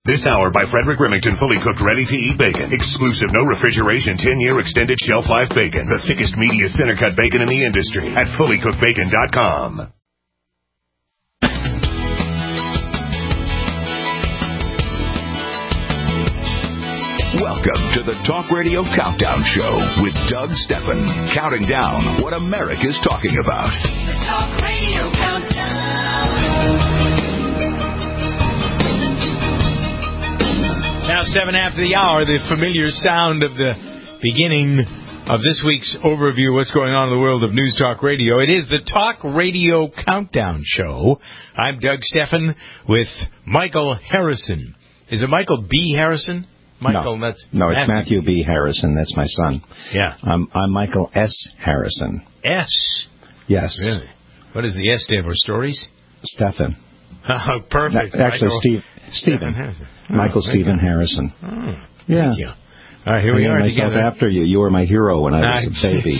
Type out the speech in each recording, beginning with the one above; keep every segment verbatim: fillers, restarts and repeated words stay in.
This hour by Frederick Remington, fully cooked, ready-to-eat bacon. Exclusive, no refrigeration, ten-year extended shelf life bacon. The thickest, meatiest, center-cut bacon in the industry at fully cooked bacon dot com. Welcome to the Talk Radio Countdown Show with Doug Stephan, counting down what America's talking about. The Talk Radio Countdown. Now, seven after the hour, the familiar sound of the beginning of this week's overview of what's going on in the world of News Talk Radio. It is the Talk Radio Countdown Show. I'm Doug Stephan with Michael Harrison. Is it Michael B. Harrison? Michael, no, that's no, it's Matthew. Matthew B. Harrison. That's my son. Yeah. I'm, I'm Michael S. Harrison. S? Yes. Really? What does the S stand for? Stories? Stephan. Oh, perfect. No, actually, Michael Steve, Stephen. Harrison. Oh, Michael Stephen Harrison. Oh, yeah. Thank you. All right, here we I are myself together. After you. You were my hero when I was a baby.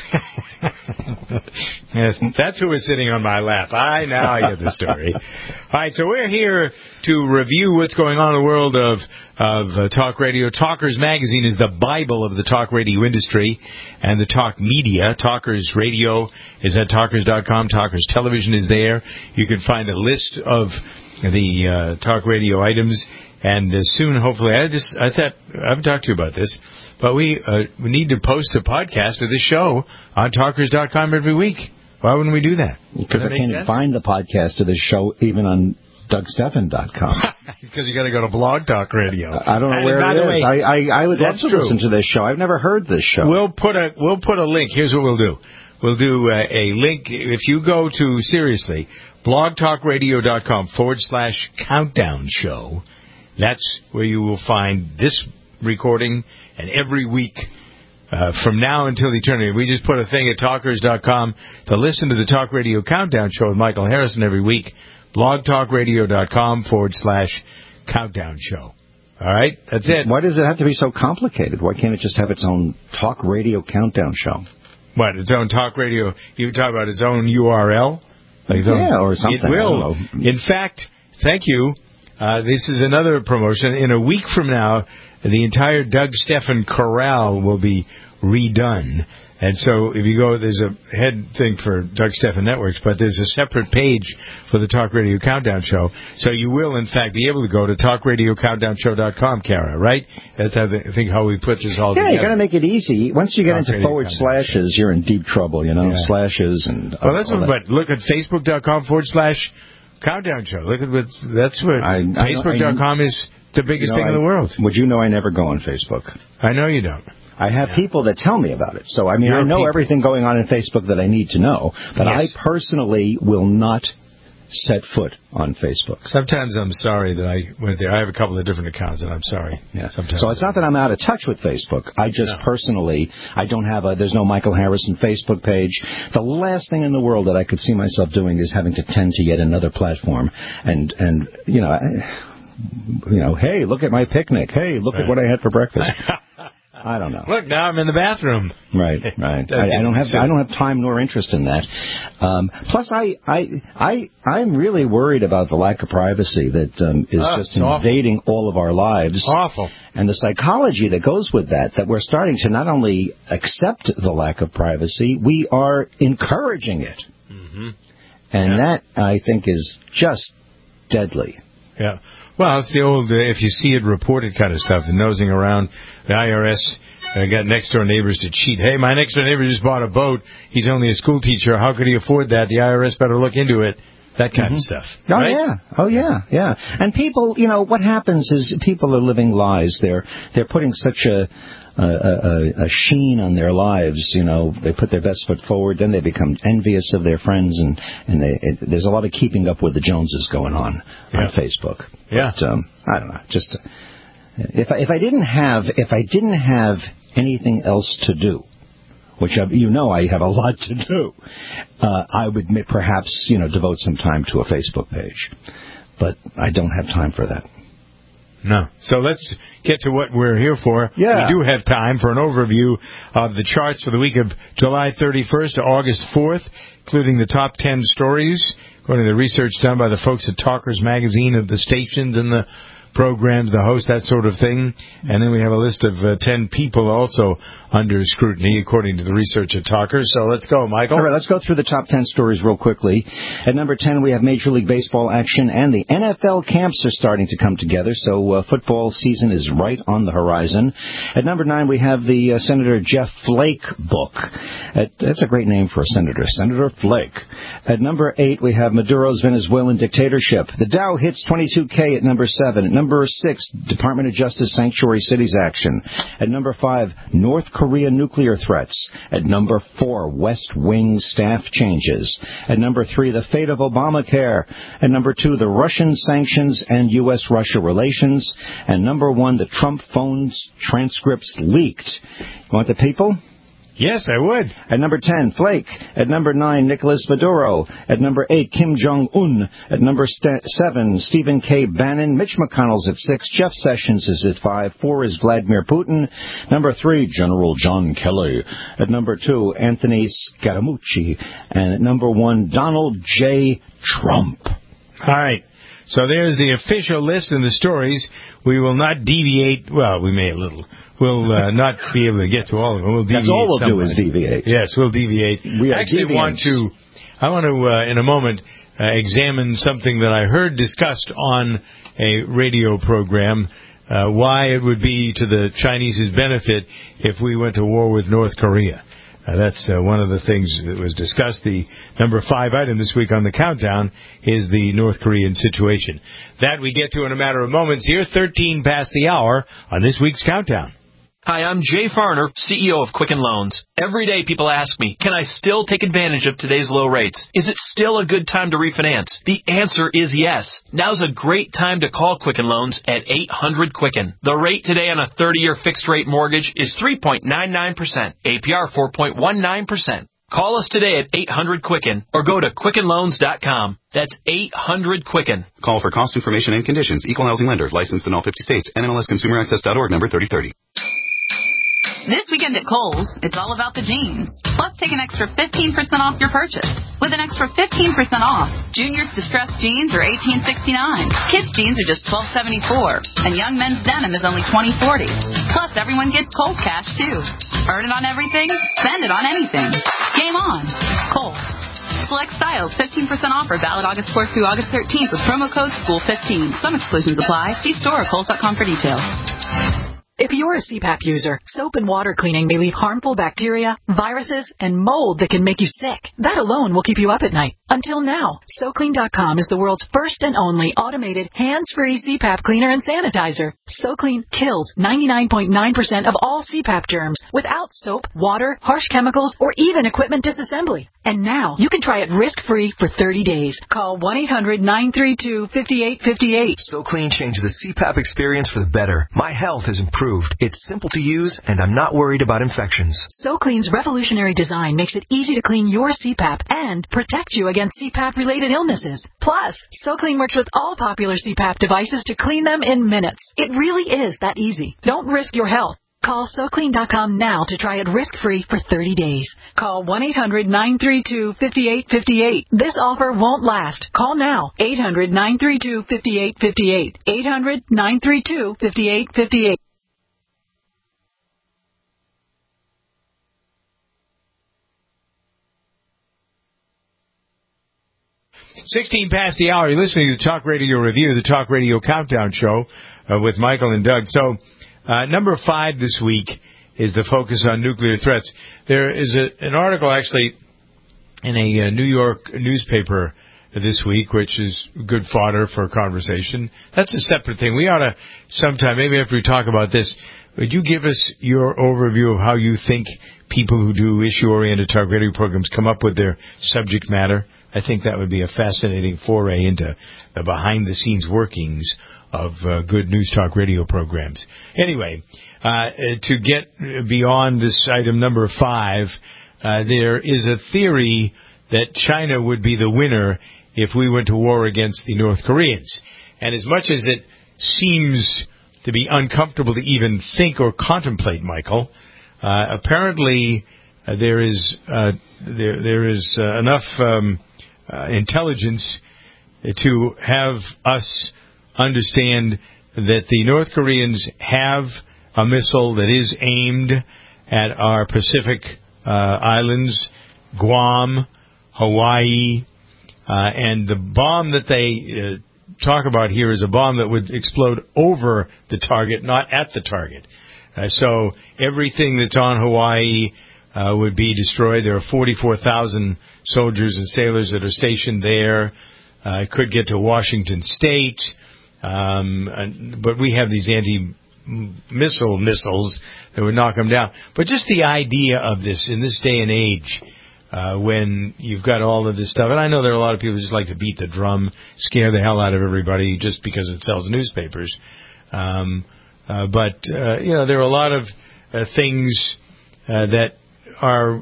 Yes, that's who was sitting on my lap. I now I get the story. All right, so we're here to review what's going on in the world of of uh, talk radio. Talkers Magazine is the Bible of the talk radio industry and the talk media. Talkers Radio is at talkers dot com. Talkers Television is there. You can find a list of the uh, talk radio items. And uh, soon, hopefully, I just I thought I haven't talked to you about this, but we uh, we need to post a podcast of this show on talkers dot com every week. Why wouldn't we do that? Because I can't sense? find the podcast of this show even on doug stephan dot com. Because you got to go to Blog Talk Radio. I don't know and where by it the is. way, I, I I would love to true. listen to this show. I've never heard this show. We'll put a we'll put a link. Here's what we'll do. We'll do a, a link if you go to seriously blog talk radio dot com forward slash countdown show. That's where you will find this recording and every week uh, from now until eternity. We just put a thing at talkers dot com to listen to the Talk Radio Countdown Show with Michael Harrison every week. blog talk radio dot com forward slash countdown show. All right? That's it. Why does it have to be so complicated? Why can't it just have its own Talk Radio Countdown Show? What, its own talk radio? You talk about its own U R L? Like its yeah, own, or something. It will. I don't know. In fact, thank you. Uh, this is another promotion. In a week from now, the entire Doug Stephan Corral will be redone. And so if you go, there's a head thing for Doug Stephan Networks, but there's a separate page for the Talk Radio Countdown Show. So you will, in fact, be able to go to talk radio countdown show dot com, Kara, right? That's how the, I think how we put this all yeah, together. you got to make it easy. Once you get Talk into Radio forward Countdown slashes, Show. you're in deep trouble, you know, Yeah. slashes and... Well, that's all what, that. but look at facebook dot com forward slash countdown show. Look at what, that's what, I- I- facebook dot com is the biggest You know, thing in I- the world. Would you know I never go on Facebook? I know you don't. I have Yeah. people that tell me about it. So, I mean, Your I know people. everything going on in Facebook that I need to know, but Yes. I personally will not set foot on Facebook. Sometimes I'm sorry that I went there. I have a couple of different accounts, and I'm sorry. Yeah. Sometimes. So it's not that I'm out of touch with Facebook. I just No. personally, I don't have a, there's no Michael Harrison Facebook page. The last thing in the world that I could see myself doing is having to tend to yet another platform. And, and you know, I, you know, hey, look at my picnic. Hey, look Right. at what I had for breakfast. I don't know. Look, now I'm in the bathroom. Right, right. I, I don't have I don't have time nor interest in that. Um, plus, I, I, I, I'm really worried about the lack of privacy that um, is Oh, just it's awful. invading all of our lives. Awful. And the psychology that goes with that, that we're starting to not only accept the lack of privacy, we are encouraging it. Mm-hmm. And Yeah. that, I think, is just deadly. Yeah. Well, it's the old, uh, if you see it reported kind of stuff, the nosing around. The I R S uh, got next-door neighbors to cheat. Hey, my next-door neighbor just bought a boat. He's only a school teacher. How could he afford that? The I R S better look into it. That kind Mm-hmm. of stuff. Oh, right? yeah. Oh, yeah, yeah. And people, you know, what happens is people are living lies. They're they're putting such a, a, a, a sheen on their lives, you know. They put their best foot forward, then they become envious of their friends, and, and they, it, there's a lot of keeping up with the Joneses going on Yeah. on Facebook. Yeah. But, um, I don't know, just... Uh, if I, if I didn't have if I didn't have anything else to do, which I, you know I have a lot to do, uh, I would may, perhaps you know devote some time to a Facebook page, but I don't have time for that. No. So let's get to what we're here for. Yeah. We do have time for an overview of the charts for the week of July thirty-first to August fourth, including the top ten stories, according to the research done by the folks at Talkers Magazine of the stations and the programs, the host, that sort of thing. And then we have a list of uh, ten people also under scrutiny, according to the research at Talkers. So let's go, Michael. All right, let's go through the top ten stories real quickly. At number ten, we have Major League Baseball action, and the N F L camps are starting to come together, so uh, football season is right on the horizon. At number nine, we have the uh, Senator Jeff Flake book. At, that's a great name for a senator, Senator Flake. At number eight, we have Maduro's Venezuelan dictatorship. The Dow hits twenty-two K at number seven. At number six, Department of Justice Sanctuary Cities action. At number five, North Korea nuclear threats. At number four, West Wing staff changes. At number three, the fate of Obamacare. At number two, the Russian sanctions and U S Russia relations. And number one, the Trump phones transcripts leaked. You want the people? Yes, I would. At number ten, Flake. At number nine, Nicolas Maduro. At number eight, Kim Jong-un. At number st- seven, Stephen K. Bannon. Mitch McConnell's at six. Jeff Sessions is at five. Four is Vladimir Putin. Number three, General John Kelly. At number two, Anthony Scaramucci. And at number one, Donald J. Trump. All right. So there's the official list and the stories. We will not deviate. Well, we may a little. We'll uh, not be able to get to all of them. We'll deviate. That's all we'll somewhere. do is deviate. Yes, we'll deviate. We I actually deviants. want to. I want to, uh, in a moment, uh, examine something that I heard discussed on a radio program. Uh, why it would be to the Chinese's benefit if we went to war with North Korea. Uh, that's uh, one of the things that was discussed. The number five item this week on the countdown is the North Korean situation. That we get to in a matter of moments here, thirteen past the hour on this week's countdown. Hi, I'm Jay Farner, C E O of Quicken Loans. Every day people ask me, can I still take advantage of today's low rates? Is it still a good time to refinance? The answer is yes. Now's a great time to call Quicken Loans at eight hundred Quicken. The rate today on a thirty-year fixed-rate mortgage is three point nine nine percent, A P R four point one nine percent. Call us today at eight hundred Quicken or go to quicken loans dot com. That's eight hundred Quicken. Call for cost information and conditions. Equal housing lender. Licensed in all fifty states. N M L S Consumer Access dot org number thirty thirty. This weekend at Kohl's, it's all about the jeans. Plus, take an extra fifteen percent off your purchase. With an extra fifteen percent off, Junior's distressed jeans are eighteen sixty-nine. Kids' jeans are just twelve seventy-four. And young men's denim is only twenty forty. Plus, everyone gets Kohl's cash, too. Earn it on everything, spend it on anything. Game on. Kohl's. Select styles, fifteen percent offer, valid August fourth through August thirteenth with promo code school fifteen. Some exclusions apply. See store or kohls dot com for details. If you're a C PAP user, soap and water cleaning may leave harmful bacteria, viruses, and mold that can make you sick. That alone will keep you up at night. Until now, So Clean dot com is the world's first and only automated, hands-free C PAP cleaner and sanitizer. SoClean kills ninety-nine point nine percent of all C PAP germs without soap, water, harsh chemicals, or even equipment disassembly. And now, you can try it risk-free for thirty days. Call one eight hundred nine three two five eight five eight. SoClean changed the C PAP experience for the better. My health has improved. It's simple to use, and I'm not worried about infections. SoClean's revolutionary design makes it easy to clean your C PAP and protect you against C PAP-related illnesses. Plus, SoClean works with all popular C PAP devices to clean them in minutes. It really is that easy. Don't risk your health. Call So Clean dot com now to try it risk-free for thirty days. Call one eight hundred nine three two five eight five eight. This offer won't last. Call now. eight hundred nine three two five eight five eight. eight hundred nine three two five eight five eight. sixteen past the hour. You're listening to the Talk Radio Review, the Talk Radio Countdown Show uh, with Michael and Doug. So, uh, number five this week is the focus on nuclear threats. There is a, an article actually in a uh, New York newspaper this week, which is good fodder for conversation. That's a separate thing. We ought to sometime, maybe after we talk about this, would you give us your overview of how you think people who do issue-oriented talk radio programs come up with their subject matter? I think that would be a fascinating foray into the behind-the-scenes workings of uh, good news talk radio programs. Anyway, uh, to get beyond this item number five, uh, there is a theory that China would be the winner if we went to war against the North Koreans. And as much as it seems to be uncomfortable to even think or contemplate, Michael, uh, apparently uh, there is uh, there there is uh, enough um, uh, intelligence to have us understand that the North Koreans have a missile that is aimed at our Pacific uh, islands, Guam, Hawaii, uh, and the bomb that they uh, talk about here is a bomb that would explode over the target, not at the target. Uh, so everything that's on Hawaii uh, would be destroyed. There are forty-four thousand soldiers and sailors that are stationed there. Uh, it could get to Washington State, um, and, but we have these anti-missile missiles that would knock them down. But just the idea of this in this day and age, uh, when you've got all of this stuff, and I know there are a lot of people who just like to beat the drum, scare the hell out of everybody just because it sells newspapers. Um, uh, but, uh, you know, there are a lot of uh, things uh, that are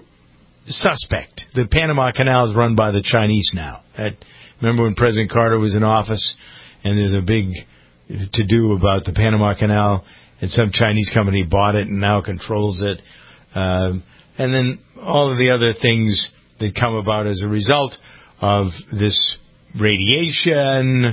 suspect. The Panama Canal is run by the Chinese now. That, remember when President Carter was in office and there's a big to-do about the Panama Canal and some Chinese company bought it and now controls it. Um, and then all of the other things that come about as a result of this radiation,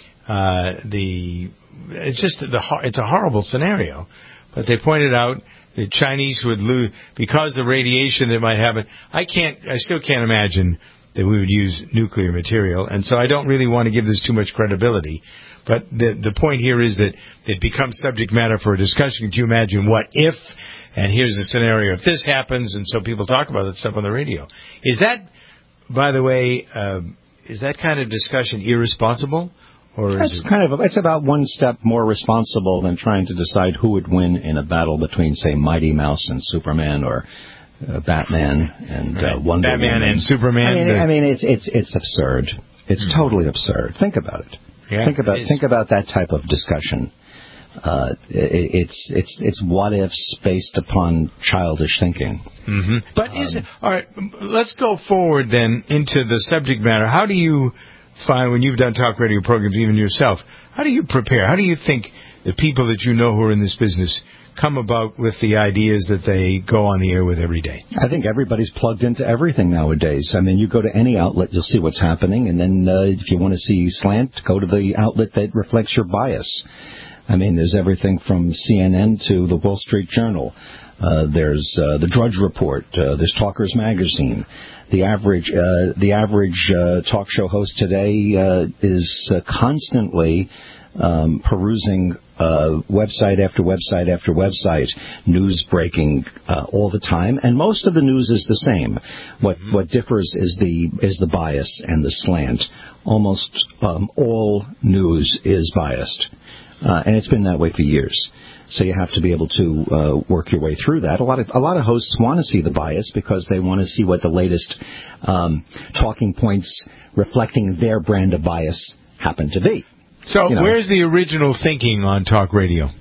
uh, the it's just the it's a horrible scenario. But they pointed out the Chinese would lose because the radiation that might happen. I can't. I still can't imagine that we would use nuclear material, and so I don't really want to give this too much credibility. But the the point here is that it becomes subject matter for a discussion. Can you imagine what if? And here's the scenario if this happens, and so people talk about that stuff on the radio. Is that, by the way, uh, is that kind of discussion irresponsible? Or That's is it... kind of, it's about one step more responsible than trying to decide who would win in a battle between, say, Mighty Mouse and Superman, or uh, Batman and right. uh, Wonder Batman Woman. and Superman. I mean, the... I mean it's it's it's absurd. It's mm-hmm. totally absurd. Think about it. Yeah, think about it think about that type of discussion. Uh, it, it's it's it's what ifs based upon childish thinking. Mm-hmm. But um, is it, all right? Let's go forward then into the subject matter. How do you find, when you've done talk radio programs even yourself, how do you prepare? How do you think the people that you know who are in this business come about with the ideas that they go on the air with every day? I think everybody's plugged into everything nowadays. I mean, you go to any outlet, you'll see what's happening, and then uh, if you want to see slant, go to the outlet that reflects your bias. I mean, there's everything from C N N to the Wall Street Journal. Uh, there's uh, the Drudge Report. Uh, there's Talkers Magazine. The average uh, the average uh, talk show host today uh, is uh, constantly um, perusing uh, website after website after website, news breaking uh, all the time, and most of the news is the same. What mm-hmm. what differs is the is the bias and the slant. Almost um, all news is biased, uh, and it's been that way for years. So you have to be able to uh, work your way through that. A lot of a lot of hosts want to see the bias because they want to see what the latest um, talking points reflecting their brand of bias happen to be. So you know, where's the original thinking on talk radio?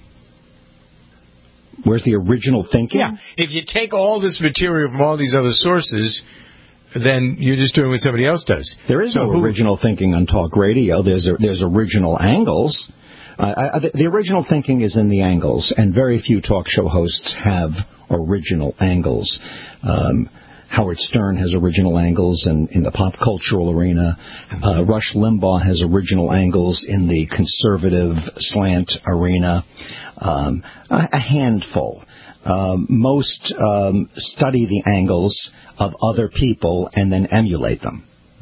Where's the original thinking? Yeah. If you take all this material from all these other sources, then you're just doing what somebody else does. There is so no who, original thinking on talk radio. There's a, there's original angles. Uh, I, the original thinking is in the angles, and very few talk show hosts have original angles. Um, Howard Stern has original angles in, in the pop cultural arena. Uh, Rush Limbaugh has original angles in the conservative slant arena. Um, a, a handful. Um, most um, study the angles of other people and then emulate them.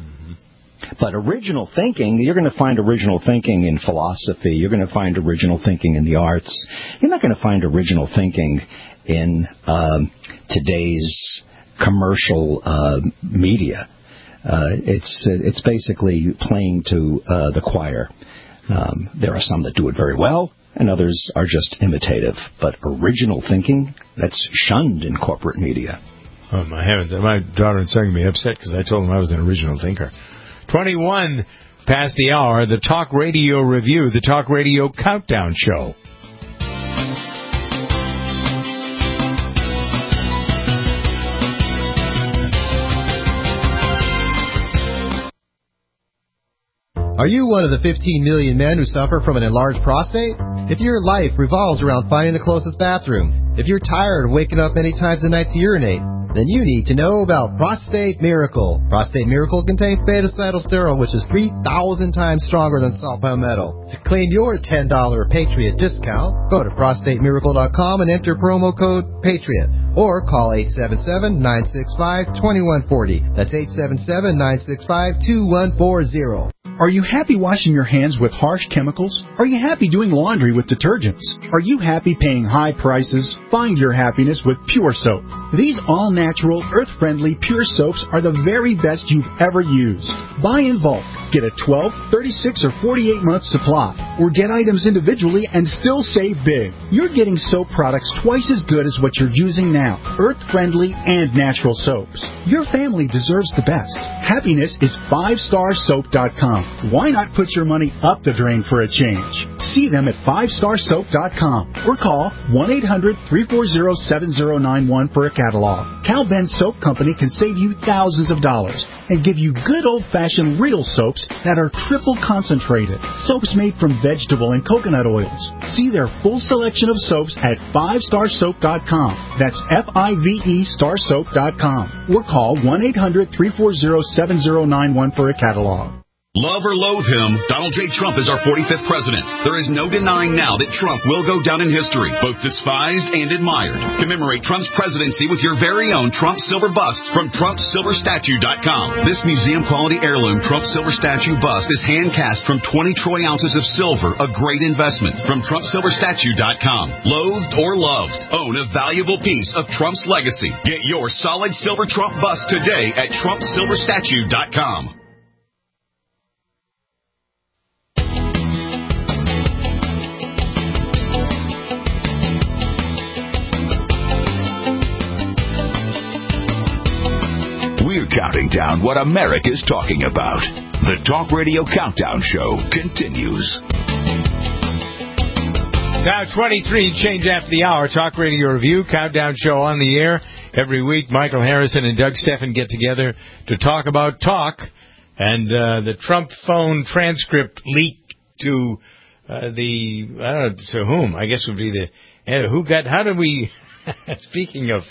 But original thinking, you're going to find original thinking in philosophy. You're going to find original thinking in the arts. You're not going to find original thinking in um, today's commercial uh, media. Uh, it's it's basically playing to uh, the choir. Um, there are some that do it very well, and others are just imitative. But original thinking, that's shunned in corporate media. Oh, my heavens. My daughter and son can be upset because I told them I was an original thinker. twenty-one past the hour, the Talk Radio Review, the Talk Radio Countdown Show. Are you one of the fifteen million men who suffer from an enlarged prostate? If your life revolves around finding the closest bathroom, if you're tired of waking up many times a night to urinate, then you need to know about Prostate Miracle. Prostate Miracle contains beta-cytosterol, which is three thousand times stronger than salt palmetto. To claim your ten dollars Patriot discount, go to prostate miracle dot com and enter promo code PATRIOT. Or call eight seven seven, nine six five, two one four zero. That's eight seven seven, nine six five, two one four zero. Are you happy washing your hands with harsh chemicals? Are you happy doing laundry with detergents? Are you happy paying high prices? Find your happiness with Pure Soap. These all-natural, earth-friendly Pure Soaps are the very best you've ever used. Buy in bulk. Get a twelve, thirty-six, or forty-eight month supply. Or get items individually and still save big. You're getting soap products twice as good as what you're using now. Earth-friendly and natural soaps. Your family deserves the best. Happiness is five star soap dot com. Why not put your money up the drain for a change? See them at five star soap dot com or call one eight hundred, three four zero, seven zero nine one for a catalog. Cal Ben Soap Company can save you thousands of dollars and give you good old-fashioned real soaps that are triple concentrated. Soaps made from vegetable and coconut oils. See their full selection of soaps at five star soap dot com. That's F I V E star soap dot com. Or call one eight hundred, three four zero, seven zero nine one for a catalog. Love or loathe him, Donald J. Trump is our forty-fifth president. There is no denying now that Trump will go down in history, both despised and admired. Commemorate Trump's presidency with your very own Trump Silver bust from Trump Silver Statue dot com. This museum-quality heirloom Trump Silver Statue bust is hand-cast from twenty troy ounces of silver, a great investment. From Trump Silver Statue dot com. Loathed or loved, own a valuable piece of Trump's legacy. Get your solid silver Trump bust today at Trump Silver Statue dot com. We're counting down what America's talking about. The Talk Radio Countdown Show continues. Now, twenty-three, change after the hour. Talk Radio Review, Countdown Show on the air. Every week, Michael Harrison and Doug Steffen get together to talk about talk. And uh, the Trump phone transcript leaked to uh, the, I don't know, to whom? I guess it would be the, uh, who got, how did we, speaking of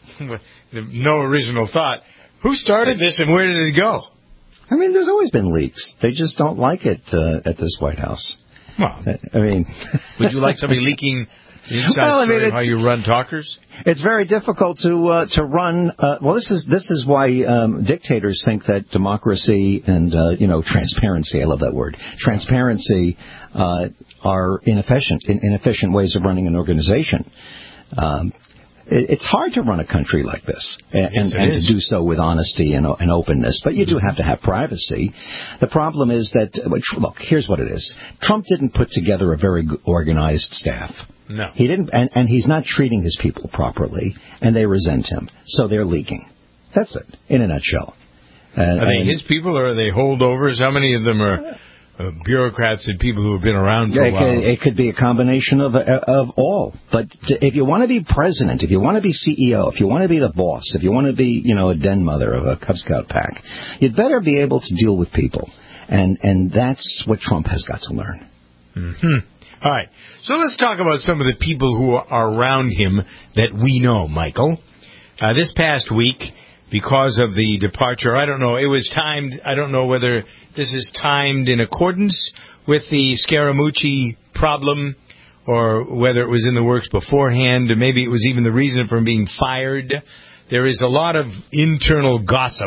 no original thought, who started this and where did it go? I mean, there's always been leaks. They just don't like it uh, at this White House. Well, I mean, would you like somebody leaking the inside well, I mean, story of how you run talkers? It's very difficult to uh, to run. Uh, well, this is this is why um, dictators think that democracy and uh, you know transparency. I love that word. Transparency uh, are inefficient in, inefficient ways of running an organization. Um, It's hard to run a country like this and, yes, and to do so with honesty and, and openness, but you do have to have privacy. The problem is that, look, here's what it is. Trump didn't put together a very organized staff. No. He didn't, and, and he's not treating his people properly, and they resent him, so they're leaking. That's it, in a nutshell. And, are they and, his people or are they holdovers? How many of them are uh, bureaucrats and people who have been around for it a while? Could, it could be a combination of of all. But if you want to be president, if you want to be C E O, if you want to be the boss, if you want to be, you know, a den mother of a Cub Scout pack, you'd better be able to deal with people. And and that's what Trump has got to learn. Mm-hmm. All right. So let's talk about some of the people who are around him that we know, Michael. Uh, this past week, because of the departure, I don't know, it was timed, I don't know whether this is timed in accordance with the Scaramucci problem or whether it was in the works beforehand, or maybe it was even the reason for him being fired. There is a lot of internal gossip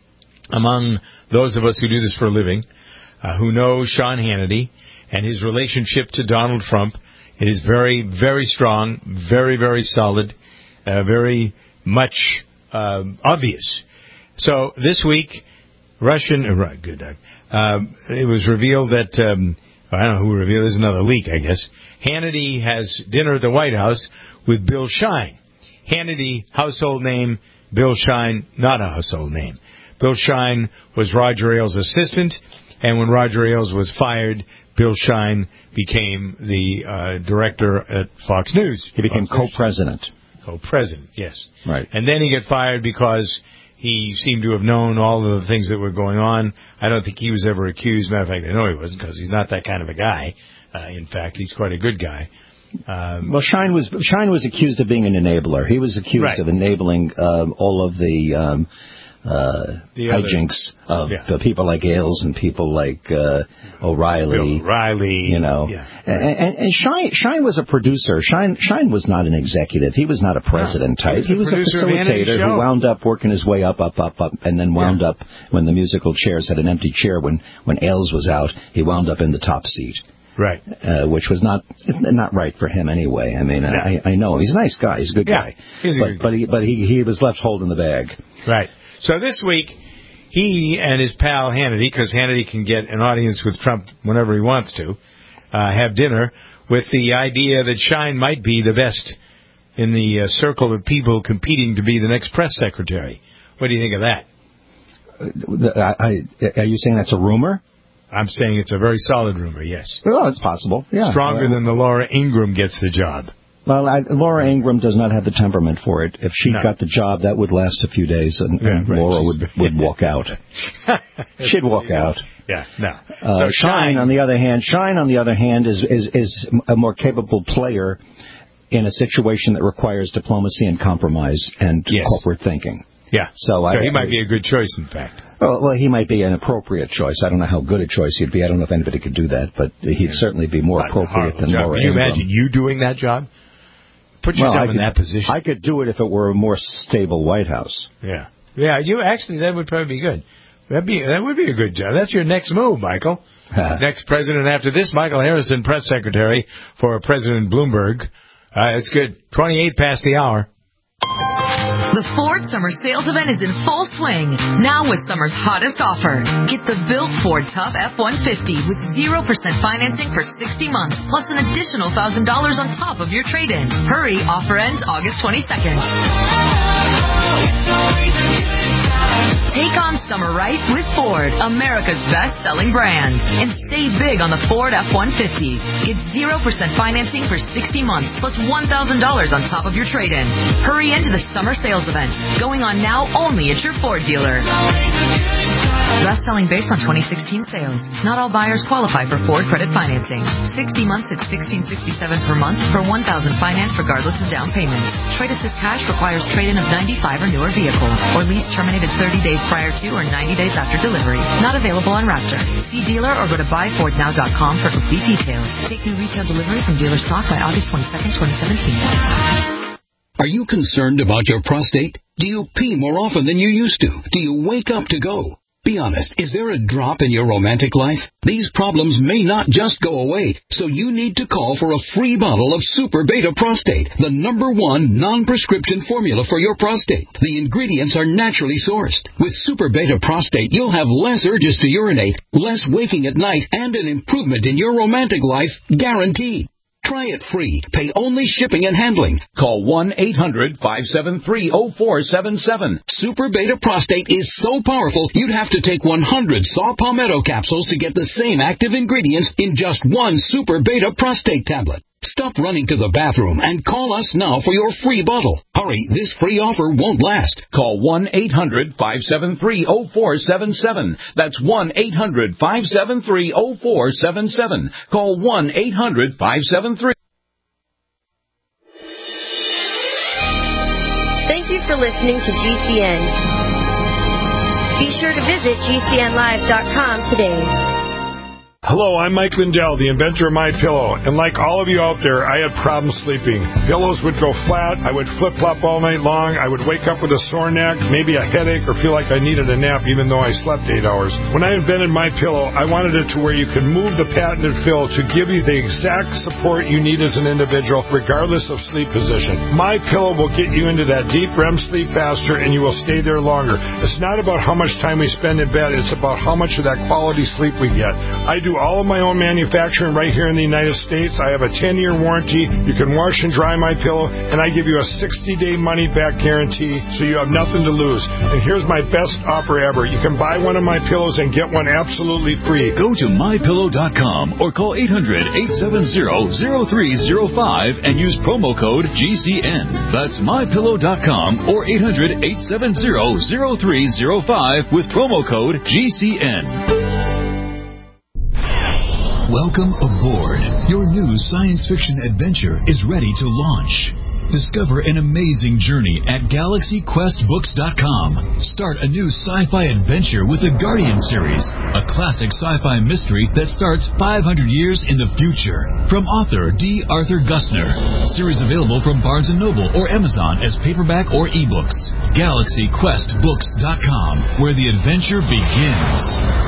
among those of us who do this for a living, uh, who know Sean Hannity and his relationship to Donald Trump. It is very, very strong, very, very solid, uh, very much uh, obvious. So this week, Russian, uh, right, good, Doug. Uh, it was revealed that, um, I don't know who revealed, there's another leak, I guess. Hannity has dinner at the White House with Bill Shine. Hannity, household name, Bill Shine, not a household name. Bill Shine was Roger Ailes' assistant, and when Roger Ailes was fired, Bill Shine became the uh, director at Fox News. He became Fox co-president. Co-president, yes. Right. And then he got fired because he seemed to have known all of the things that were going on. I don't think he was ever accused. Matter of fact, I know he wasn't because he's not that kind of a guy. Uh, in fact, he's quite a good guy. Um, well, Shine was Shine was accused of being an enabler. He was accused Right. of enabling um, all of the um, uh, The other- hijinks of yeah. the people like Ailes and people like uh, O'Reilly. Bill O'Reilly, you know. yeah. And, and, and Shine Shine was a producer. Shine Shine was not an executive. He was not a president No, type. he was He the was a producer of Hannity's facilitator show. who wound up working his way up, up, up, up, and then wound up when the musical chairs had an empty chair. When when Ailes was out, he wound up in the top seat. Right. Uh, which was not not right for him anyway. I mean, No. I, I know he's a nice guy. He's a good Yeah, guy. he's a but good guy. but he but he he was left holding the bag. Right. So this week, he and his pal Hannity, because Hannity can get an audience with Trump whenever he wants to, uh, have dinner with the idea that Shine might be the best in the uh, circle of people competing to be the next press secretary. What do you think of that? Uh, I, I, are you saying that's a rumor? I'm saying it's a very solid rumor, yes. Well, it's possible. Yeah, Stronger uh, than the Laura Ingraham gets the job. Well, I, Laura Ingraham does not have the temperament for it. If she No. got the job, that would last a few days, and, Yeah, and right. Laura would would walk out. She'd walk out. Yeah, no. Uh, so Shine, on the other hand, Shine, on the other hand, is, is is a more capable player in a situation that requires diplomacy and compromise and Yes. corporate thinking. Yeah. So, So I, he might be a good choice, in fact. Well, well, he might be an appropriate choice. I don't know how good a choice he'd be. I don't know if anybody could do that, but he'd certainly be more That's a appropriate horrible than job. Laura Can you Ingraham. imagine you doing that job? Put Well, yourself I in could- that position. I could do it if it were a more stable White House. Yeah, yeah. You actually, that would probably be good. That'd be that would be a good job. That's your next move, Michael. Next president after this, Michael Harrison, press secretary for President Bloomberg. Uh, it's good. Twenty-eight past the hour. The Ford Summer Sales Event is in full swing, now with summer's hottest offer. Get the built Ford Tough F one fifty with zero percent financing for sixty months, plus an additional one thousand dollars on top of your trade-in. Hurry, offer ends August twenty-second. Take on summer right with Ford, America's best-selling brand. And save big on the Ford F one fifty. Get zero percent financing for sixty months, plus one thousand dollars on top of your trade-in. Hurry into the summer sales event, going on now only at your Ford dealer. Best-selling based on twenty sixteen sales. Not all buyers qualify for Ford credit financing. sixty months at sixteen sixty-seven per month for one thousand finance regardless of down payment. Trade Assist Cash requires trade-in of ninety-five or newer vehicle, or lease terminated thirty days prior to or ninety days after delivery. Not available on Raptor. See dealer or go to buy ford now dot com for complete details. Take new retail delivery from dealer stock by August twenty-second, twenty seventeen. Are you concerned about your prostate? Do you pee more often than you used to? Do you wake up to go? Be honest, is there a drop in your romantic life? These problems may not just go away, so you need to call for a free bottle of Super Beta Prostate, the number one non-prescription formula for your prostate. The ingredients are naturally sourced. With Super Beta Prostate, you'll have less urges to urinate, less waking at night, and an improvement in your romantic life guaranteed. Try it free. Pay only shipping and handling. Call one eight hundred five seven three oh four seven seven. Super Beta Prostate is so powerful, you'd have to take one hundred Saw Palmetto capsules to get the same active ingredients in just one Super Beta Prostate tablet. Stop running to the bathroom and call us now for your free bottle. Hurry, this free offer won't last. Call one eight hundred five seven three oh four seven seven. That's one eight hundred five seven three oh four seven seven. Call one eight hundred five seven three. Thank you for listening to G C N. Be sure to visit G C N live dot com today. Hello, I'm Mike Lindell, the inventor of MyPillow, and like all of you out there, I had problems sleeping. Pillows would go flat, I would flip-flop all night long, I would wake up with a sore neck, maybe a headache, or feel like I needed a nap even though I slept eight hours. When I invented MyPillow, I wanted it to where you could move the patented fill to give you the exact support you need as an individual, regardless of sleep position. MyPillow will get you into that deep R E M sleep faster, and you will stay there longer. It's not about how much time we spend in bed, it's about how much of that quality sleep we get. I do all of my own manufacturing right here in the United States. I have a ten-year warranty. You can wash and dry my pillow, and I give you a sixty-day money-back guarantee, so you have nothing to lose. And here's my best offer ever. You can buy one of my pillows and get one absolutely free. Go to my pillow dot com or call eight hundred eight seven zero zero three zero five and use promo code G C N. That's my pillow dot com or eight hundred eight seven zero zero three zero five with promo code G C N. Welcome aboard. Your new science fiction adventure is ready to launch. Discover an amazing journey at galaxy quest books dot com. Start a new sci-fi adventure with the Guardian series, a classic sci-fi mystery that starts five hundred years in the future. From author D. Arthur Gussner. Series available from Barnes and Noble or Amazon as paperback or ebooks. galaxy quest books dot com, where the adventure begins.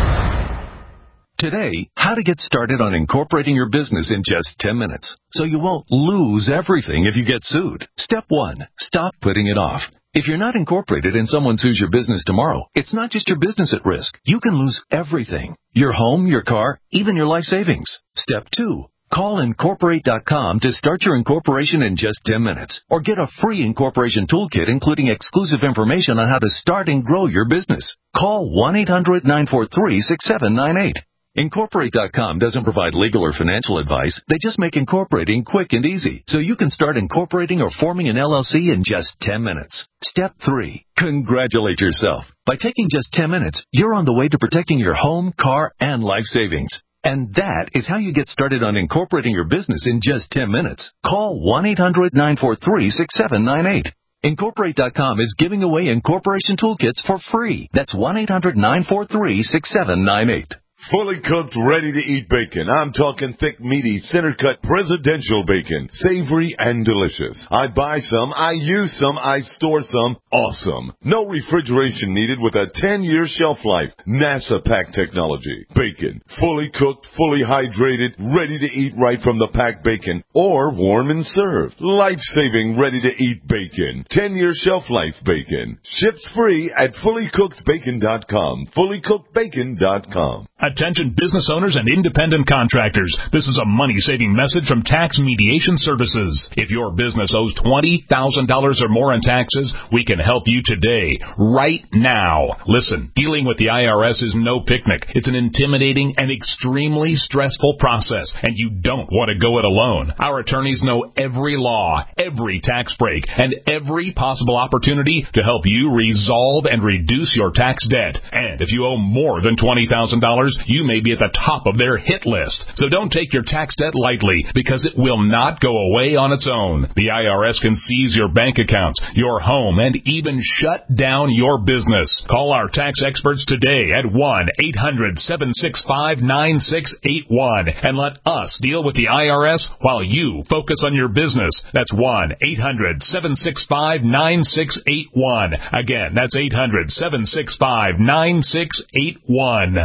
Today, how to get started on incorporating your business in just ten minutes, so you won't lose everything if you get sued. Step one, stop putting it off. If you're not incorporated and someone sues your business tomorrow, it's not just your business at risk. You can lose everything. Your home, your car, even your life savings. Step two, call incorporate dot com to start your incorporation in just ten minutes. Or get a free incorporation toolkit including exclusive information on how to start and grow your business. Call one eight hundred nine four three six seven nine eight. incorporate dot com doesn't provide legal or financial advice. They just make incorporating quick and easy, so you can start incorporating or forming an L L C in just ten minutes. Step three, congratulate yourself. By taking just ten minutes, you're on the way to protecting your home, car, and life savings. And that is how you get started on incorporating your business in just ten minutes. Call one eight hundred nine four three six seven nine eight. incorporate dot com is giving away incorporation toolkits for free. That's one eight hundred nine four three six seven nine eight. Fully cooked, ready-to-eat bacon. I'm talking thick, meaty, center-cut presidential bacon. Savory and delicious. I buy some, I use some, I store some. Awesome. No refrigeration needed with a ten-year shelf life. NASA pack technology. Bacon. Fully cooked, fully hydrated, ready to eat right from the packed bacon. Or warm and served. Life-saving, ready-to-eat bacon. ten-year shelf life bacon. Ships free at fully cooked bacon dot com. fully cooked bacon dot com. Attention business owners and independent contractors. This is a money-saving message from Tax Mediation Services. If your business owes twenty thousand dollars or more in taxes, we can help you today, right now. Listen, dealing with the I R S is no picnic. It's an intimidating and extremely stressful process, and you don't want to go it alone. Our attorneys know every law, every tax break, and every possible opportunity to help you resolve and reduce your tax debt. And if you owe more than twenty thousand dollars, you may be at the top of their hit list. So don't take your tax debt lightly, because it will not go away on its own. The I R S can seize your bank accounts, your home, and even shut down your business. Call our tax experts today at one eight hundred seven six five nine six eight one and let us deal with the I R S while you focus on your business. That's one eight hundred seven six five nine six eight one. Again, that's eight hundred seven six five nine six eight one.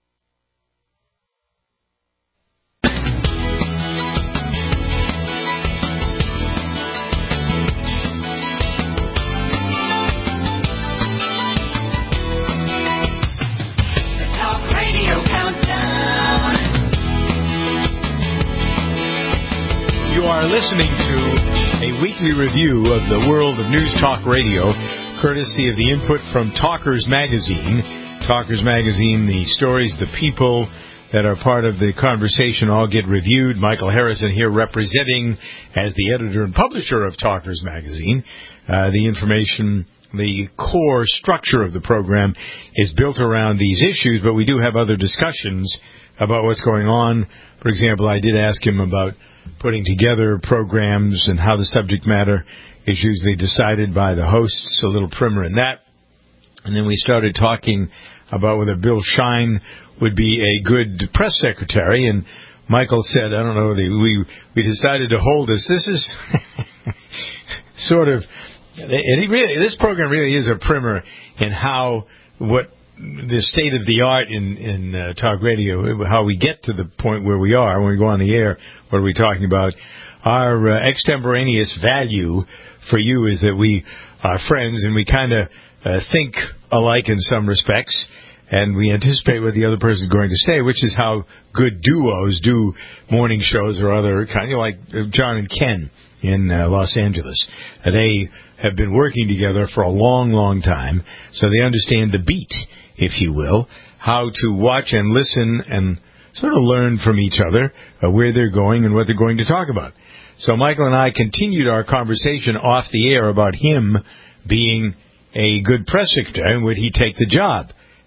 You are listening to a weekly review of the world of News Talk Radio, courtesy of the input from Talkers Magazine. Talkers Magazine, the stories, the people that are part of the conversation all get reviewed. Michael Harrison here representing as the editor and publisher of Talkers Magazine. Uh, the information, the core structure of the program is built around these issues, but we do have other discussions about what's going on. For example, I did ask him about putting together programs and how the subject matter is usually decided by the hosts, a little primer in that. And then we started talking about whether Bill Shine would be a good press secretary, and Michael said, I don't know, we we decided to hold this. This is sort of, and he really, this program really is a primer in how, what the state of the art in, in uh, talk radio, how we get to the point where we are when we go on the air. What are we talking about? Our uh, extemporaneous value for you is that we are friends and we kind of uh, think alike in some respects, and we anticipate what the other person is going to say, which is how good duos do morning shows or other kind of like John and Ken in uh, Los Angeles. Uh, they have been working together for a long, long time, so they understand the beat, if you will, how to watch and listen and sort of learn from each other uh, where they're going and what they're going to talk about. So Michael and I continued our conversation off the air about him being a good press secretary and would he take the job.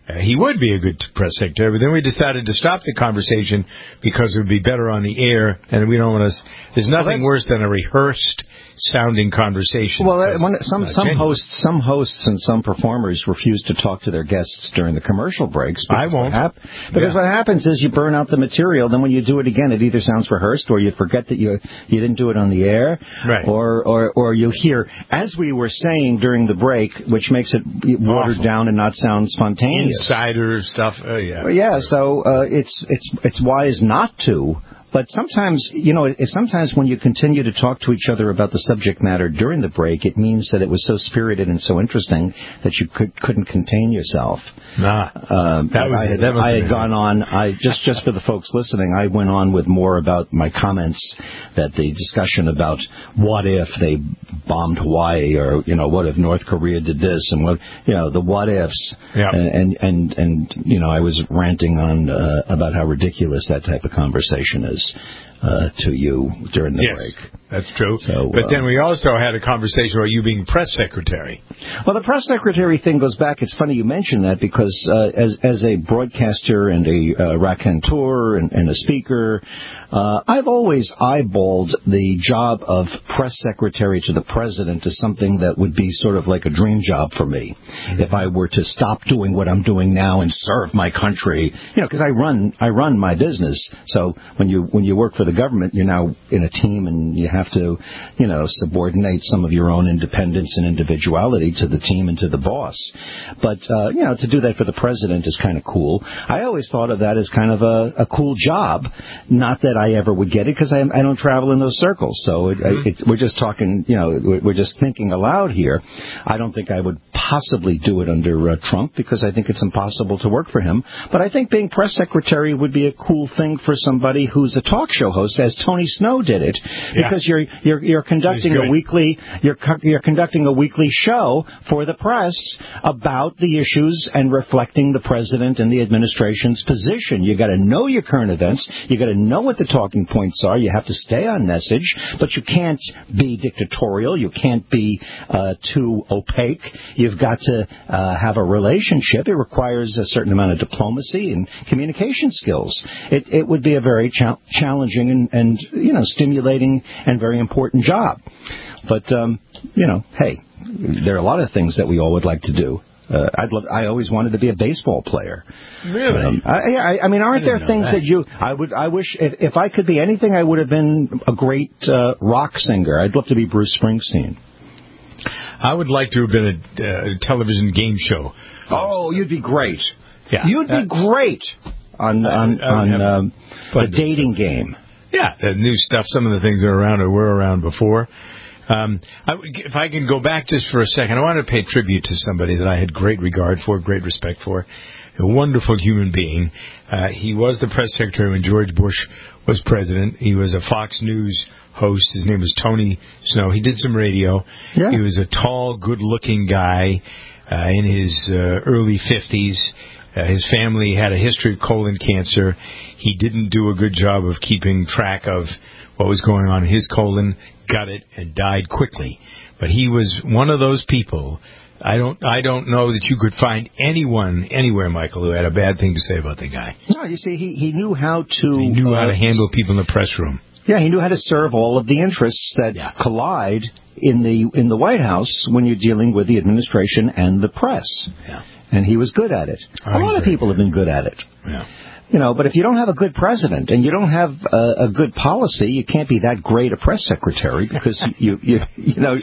Uh, he would be a good press secretary, but then we decided to stop the conversation because it would be better on the air, and we don't want to. There's nothing well, worse than a rehearsed sounding conversation. Well, uh, when, some some genuine. hosts, some hosts, and some performers refuse to talk to their guests during the commercial breaks. I won't. What hap- because yeah. what happens is you burn out the material. Then when you do it again, it either sounds rehearsed, or you forget that you you didn't do it on the air, right? Or or or you hear, as we were saying during the break, which makes it watered Awful. down and not sound spontaneous. Insider stuff. Oh, yeah. Well, yeah. So uh, it's it's it's wise not to. But sometimes, you know, it, sometimes when you continue to talk to each other about the subject matter during the break, it means that it was so spirited and so interesting that you could, couldn't contain yourself. Nah, um, that was, I had, that I had gone on. I just just for the folks listening, I went on with more about my comments that the discussion about what if they bombed Hawaii, or you know, what if North Korea did this, and what you know, the what ifs. Yeah. And, and and and you know, I was ranting on uh, about how ridiculous that type of conversation is. Uh, to you during the yes, break. That's true. So, but uh, then we also had a conversation about you being press secretary. Well, the press secretary thing goes back. It's funny you mention that because uh, as as a broadcaster and a uh, raconteur and, and a speaker, uh, I've always eyeballed the job of press secretary to the president as something that would be sort of like a dream job for me. Mm-hmm. If I were to stop doing what I'm doing now and serve my country, you know, because I run I run my business. So when you when you work for the government, you're now in a team and you have to, you know, subordinate some of your own independence and individuality to the team and to the boss. But, uh, you know, to do that for the president is kind of cool. I always thought of that as kind of a, a cool job. Not that I ever would get it because I, I don't travel in those circles. So it, mm-hmm. it, we're just talking, you know, we're just thinking aloud here. I don't think I would possibly do it under uh, Trump because I think it's impossible to work for him. But I think being press secretary would be a cool thing for somebody who's a talk show host, as Tony Snow did it, yeah. because you're you're you're conducting a weekly you're you're conducting a weekly show for the press about the issues and reflecting the president and the administration's position. You got to know your current events. You got to know what the talking points are. You have to stay on message, but you can't be dictatorial. You can't be uh, too opaque. You've got to uh, have a relationship. It requires a certain amount of diplomacy and communication skills. It it would be a very cha- challenging and, and, you know, stimulating and very important job. But, um, you know, hey, there are a lot of things that we all would like to do. Uh, I'd love, I always wanted to be a baseball player. Really? Um, I, I, I mean, aren't I there things that. that you? I would. I wish if, if I could be anything, I would have been a great uh, rock singer. I'd love to be Bruce Springsteen. I would like to have been a uh, television game show. Oh, you'd be great. Yeah, you'd be uh, great on on, I, I on um, the dating game. Yeah, the new stuff. Some of the things that are around or were around before. Um, I, if I can go back just for a second, I want to pay tribute to somebody that I had great regard for, great respect for. A wonderful human being. Uh, he was the press secretary when George Bush was president. He was a Fox News host. His name was Tony Snow. He did some radio. Yeah. He was a tall, good-looking guy uh, in his uh, early fifties. Uh, his family had a history of colon cancer. He didn't do a good job of keeping track of what was going on in his colon, got it, and died quickly. But he was one of those people. I don't I don't know that you could find anyone anywhere, Michael, who had a bad thing to say about the guy. No, you see, he, he knew how to... He knew uh, how to handle people in the press room. Yeah, he knew how to serve all of the interests that yeah. collide in the in the White House when you're dealing with the administration and the press. Yeah. And he was good at it. Oh, a lot of people have been good at it. Yeah. You know, but if you don't have a good president and you don't have a, a good policy, you can't be that great a press secretary because you you you know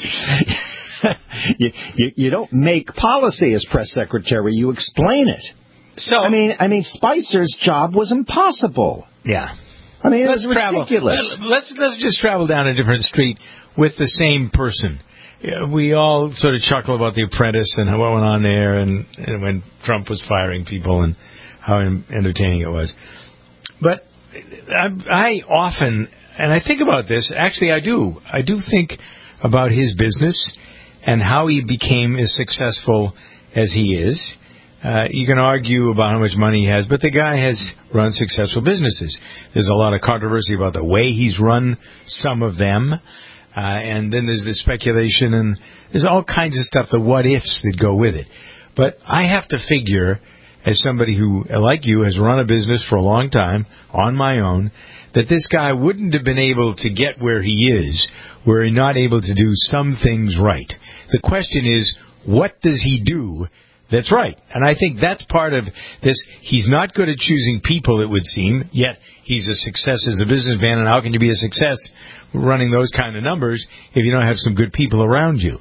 you, you you don't make policy as press secretary. You explain it. So I mean, I mean, Spicer's job was impossible. Yeah. I mean, let's it's ridiculous. Travel. Let's let's just travel down a different street with the same person. We all sort of chuckle about The Apprentice and what went on there, and, and when Trump was firing people and how entertaining it was. But I, I often, and I think about this, actually I do, I do think about his business and how he became as successful as he is. Uh, you can argue about how much money he has, but the guy has run successful businesses. There's a lot of controversy about the way he's run some of them. Uh, and then there's the speculation, and there's all kinds of stuff, the what-ifs that go with it. But I have to figure as somebody who, like you, has run a business for a long time on my own, that this guy wouldn't have been able to get where he is were he not able to do some things right. The question is, what does he do that's right? And I think that's part of this. He's not good at choosing people, it would seem, yet he's a success as a businessman, and how can you be a success running those kind of numbers if you don't have some good people around you?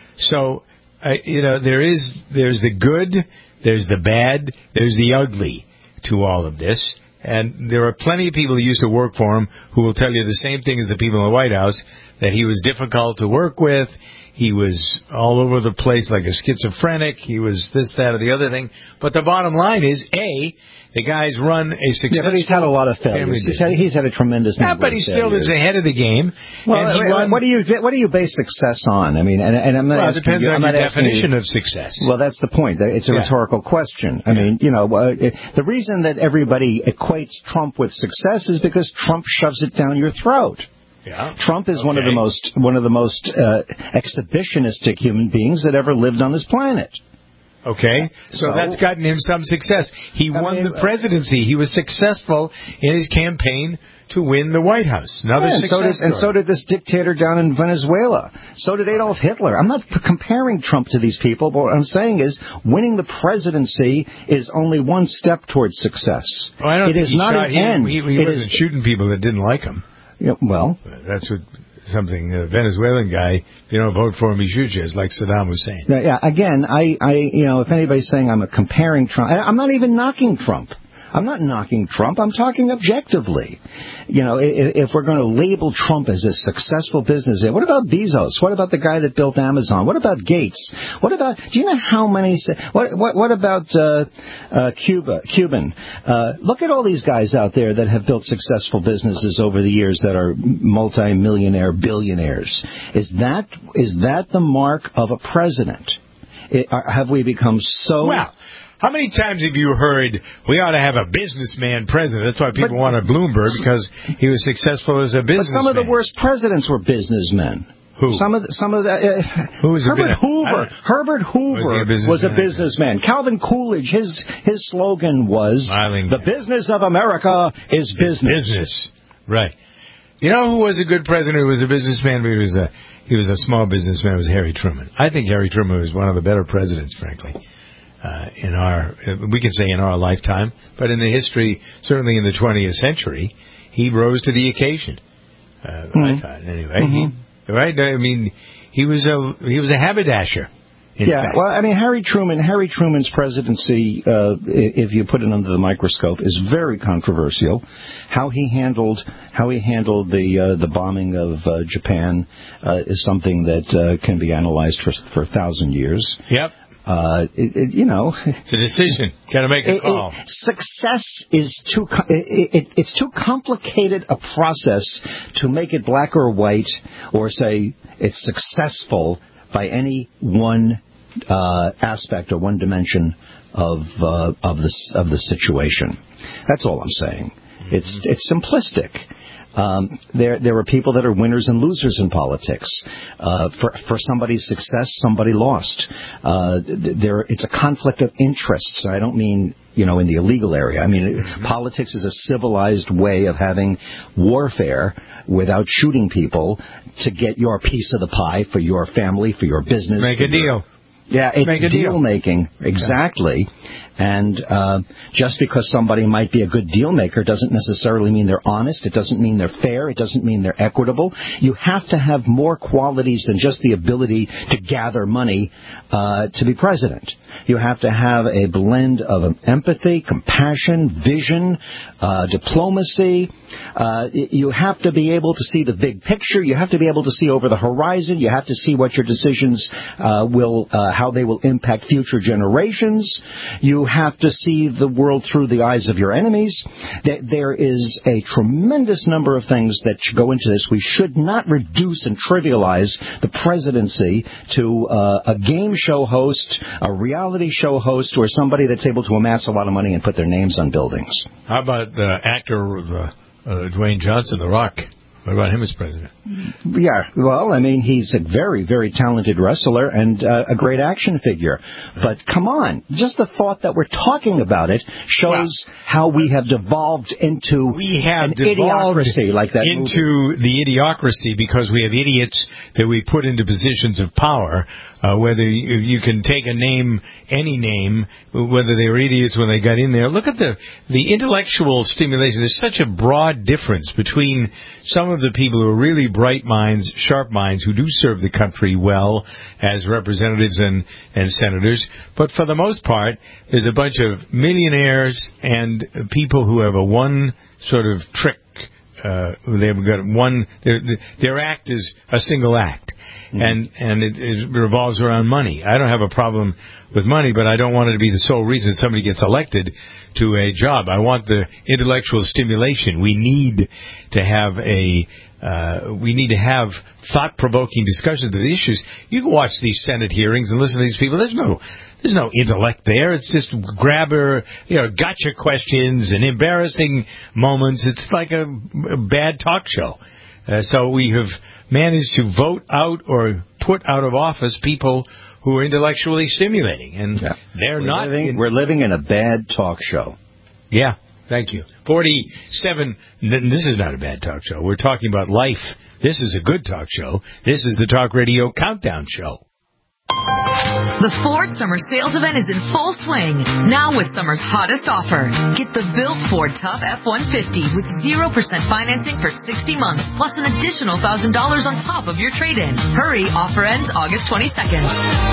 So, uh, you know, there is, there's the good, there's the bad, there's the ugly to all of this. And there are plenty of people who used to work for him who will tell you the same thing as the people in the White House, that he was difficult to work with, he was all over the place like a schizophrenic, he was this, that, or the other thing. But the bottom line is, A, the guy's run a successful... Yeah, but he's had a lot of failures. He's had, he's had a tremendous yeah, number but he of still failures. is ahead of the game. Well, and he I mean, won... what do you what do you base success on? I mean, and, and I'm not well, asking it depends you, on I'm your not asking definition you, of success. Well, that's the point. It's a yeah. rhetorical question. I yeah. mean, you know, uh, it, the reason that everybody equates Trump with success is because Trump shoves it down your throat. Yeah. Trump is okay. one of the most one of the most uh, exhibitionistic human beings that ever lived on this planet. Okay, so, so that's gotten him some success. He I won mean, the presidency. He was successful in his campaign to win the White House. Another yeah, and success so did, story. And so did this dictator down in Venezuela. So did Adolf Hitler. I'm not comparing Trump to these people, but what I'm saying is winning the presidency is only one step towards success. Well, I don't it think is he not shot, an he, end. He, he it wasn't is, shooting people that didn't like him. Yeah, well, that's what something a Venezuelan guy. You don't vote for him, he shoots you, like Saddam Hussein. Yeah, yeah. Again, I, I, you know, if anybody's saying I'm a comparing Trump, I'm not even knocking Trump. I'm not knocking Trump. I'm talking objectively. You know, if, if we're going to label Trump as a successful businessman, what about Bezos? What about the guy that built Amazon? What about Gates? What about, do you know how many, what what, what about uh, uh, Cuba, Cuban? Uh, look at all these guys out there that have built successful businesses over the years that are multi-millionaire billionaires. Is that is that the mark of a president? It, are, have we become so... Well, how many times have you heard we ought to have a businessman president? That's why people but, wanted Bloomberg, because he was successful as a businessman. But some of the worst presidents were businessmen. Who? Some of the, some of the uh, Who was Herbert a Hoover. Herbert Hoover was, was a businessman. Calvin Coolidge, his his slogan was Smiling. "The business of America is business." Business, right? You know who was a good president? Who was a businessman? But he was a he was a small businessman. It was Harry Truman. I think Harry Truman was one of the better presidents, frankly. Uh, in our, we can say in our lifetime, but in the history, certainly in the twentieth century, he rose to the occasion. Uh, mm-hmm. I thought, anyway. Mm-hmm. He, right? I mean, he was a he was a haberdasher. Yeah, fact. well, I mean, Harry Truman, Harry Truman's presidency, uh, if you put it under the microscope, is very controversial. How he handled how he handled the uh, the bombing of uh, Japan uh, is something that uh, can be analyzed for for a thousand years. Yep. Uh, it, it, you know, it's a decision. Got to make a it, call. It, success is too. It, it's too complicated a process to make it black or white, or say it's successful by any one uh, aspect or one dimension of uh, of the of the situation. That's all I'm saying. Mm-hmm. It's it's simplistic. Um, there, there are people that are winners and losers in politics. Uh, for, for somebody's success, somebody lost. Uh, there, it's a conflict of interests. I don't mean, you know, in the illegal area. I mean, mm-hmm. politics is a civilized way of having warfare without shooting people to get your piece of the pie for your family, for your business. Make a deal. Yeah, it's Make a deal deal making. Exactly. And uh, just because somebody might be a good deal maker doesn't necessarily mean they're honest. It doesn't mean they're fair. It doesn't mean they're equitable. You have to have more qualities than just the ability to gather money uh, to be president. You have to have a blend of empathy, compassion, vision, uh, diplomacy. Uh, you have to be able to see the big picture. You have to be able to see over the horizon. You have to see what your decisions uh, will, uh, how they will impact future generations. You have to see the world through the eyes of your enemies. There is a tremendous number of things that should go into this. We should not reduce and trivialize the presidency to uh, a game show host, a reality show host, or somebody that's able to amass a lot of money and put their names on buildings. How about the actor, the, uh, Dwayne Johnson, The Rock? What about him as president? Yeah, well, I mean, he's a very, very talented wrestler and uh, a great action figure. But come on, just the thought that we're talking about it shows well, how we have devolved into we have an idiocracy like that into movie. the idiocracy because we have idiots that we put into positions of power. Uh, whether you, you can take a name, any name, whether they were idiots when they got in there. Look at the the intellectual stimulation. There's such a broad difference between some of the people who are really bright minds, sharp minds, who do serve the country well as representatives and, and senators. But for the most part, there's a bunch of millionaires and people who have a one sort of trick. Uh, they've got one. Their, their act is a single act. And and it, it revolves around money. I don't have a problem with money, but I don't want it to be the sole reason somebody gets elected to a job. I want the intellectual stimulation. We need to have a uh, we need to have thought-provoking discussions of the issues. You can watch these Senate hearings and listen to these people. There's no there's no intellect there. It's just grabber, you know, gotcha questions and embarrassing moments. It's like a, a bad talk show. Uh, so we have managed to vote out or put out of office people who are intellectually stimulating, and yeah. they're we're not. Living, in, we're living in a bad talk show. Yeah, thank you. forty-seven. This is not a bad talk show. We're talking about life. This is a good talk show. This is the Talk Radio Countdown Show. The Ford Summer Sales Event is in full swing, now with summer's hottest offer. Get the built Ford Tough F one fifty with zero percent financing for sixty months, plus an additional one thousand dollars on top of your trade-in. Hurry, offer ends August twenty-second.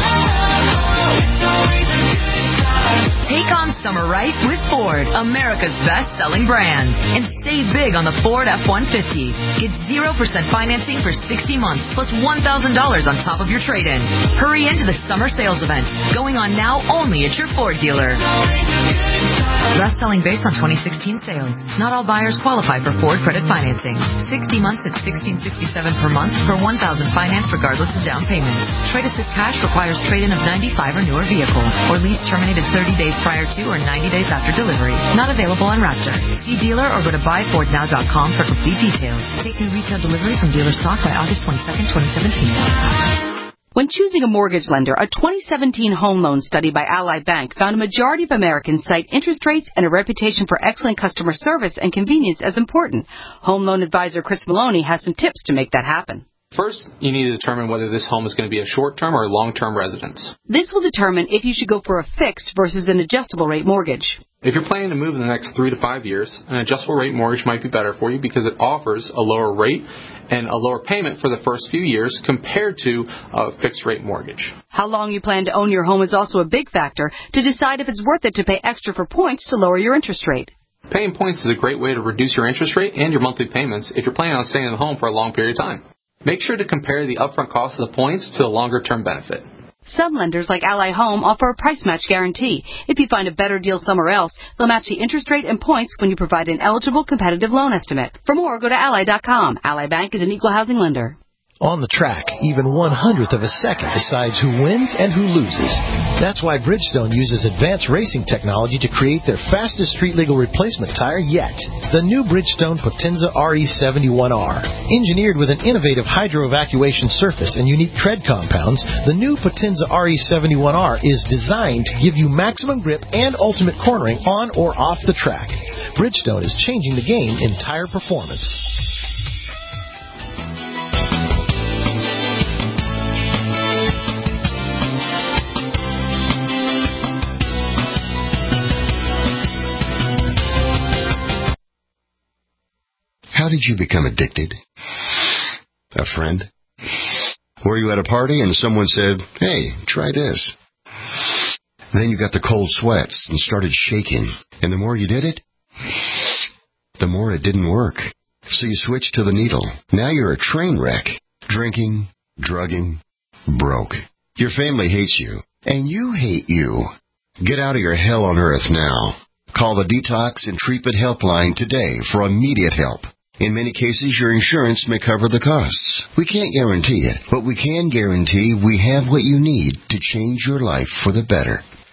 Take on summer right with Ford, America's best-selling brand. And save big on the Ford F one fifty. Get zero percent financing for sixty months, plus one thousand dollars on top of your trade-in. Hurry into the summer sales event, going on now only at your Ford dealer. Best-selling based on twenty sixteen sales. Not all buyers qualify for Ford credit financing. sixty months at sixteen sixty-seven per month for one thousand dollars finance regardless of down payment. Trade Assist Cash requires trade-in of ninety-five or newer vehicle, or lease terminated thirty days prior to or ninety days after delivery. Not available on Raptor. See dealer or go to buy ford now dot com for complete details. Take new retail delivery from dealer stock by August twenty-second, twenty seventeen. When choosing a mortgage lender, a twenty seventeen home loan study by Ally Bank found a majority of Americans cite interest rates and a reputation for excellent customer service and convenience as important. Home loan advisor Chris Maloney has some tips to make that happen. First, you need to determine whether this home is going to be a short-term or long-term residence. This will determine if you should go for a fixed versus an adjustable rate mortgage. If you're planning to move in the next three to five years, an adjustable rate mortgage might be better for you because it offers a lower rate and a lower payment for the first few years compared to a fixed rate mortgage. How long you plan to own your home is also a big factor to decide if it's worth it to pay extra for points to lower your interest rate. Paying points is a great way to reduce your interest rate and your monthly payments if you're planning on staying in the home for a long period of time. Make sure to compare the upfront cost of the points to the longer-term benefit. Some lenders, like Ally Home, offer a price match guarantee. If you find a better deal somewhere else, they'll match the interest rate and points when you provide an eligible competitive loan estimate. For more, go to ally dot com. Ally Bank is an equal housing lender. On the track, even one hundredth of a second decides who wins and who loses. That's why Bridgestone uses advanced racing technology to create their fastest street-legal replacement tire yet. The new Bridgestone Potenza R E seventy-one R. Engineered with an innovative hydro-evacuation surface and unique tread compounds, the new Potenza R E seventy-one R is designed to give you maximum grip and ultimate cornering on or off the track. Bridgestone is changing the game in tire performance. How did you become addicted? A friend? Were you at a party and someone said, "Hey, try this"? Then you got the cold sweats and started shaking. And the more you did it, the more it didn't work. So you switched to the needle. Now you're a train wreck. Drinking, drugging, broke. Your family hates you. And you hate you. Get out of your hell on earth now. Call the Detox and Treatment Helpline today for immediate help. In many cases, your insurance may cover the costs. We can't guarantee it, but we can guarantee we have what you need to change your life for the better.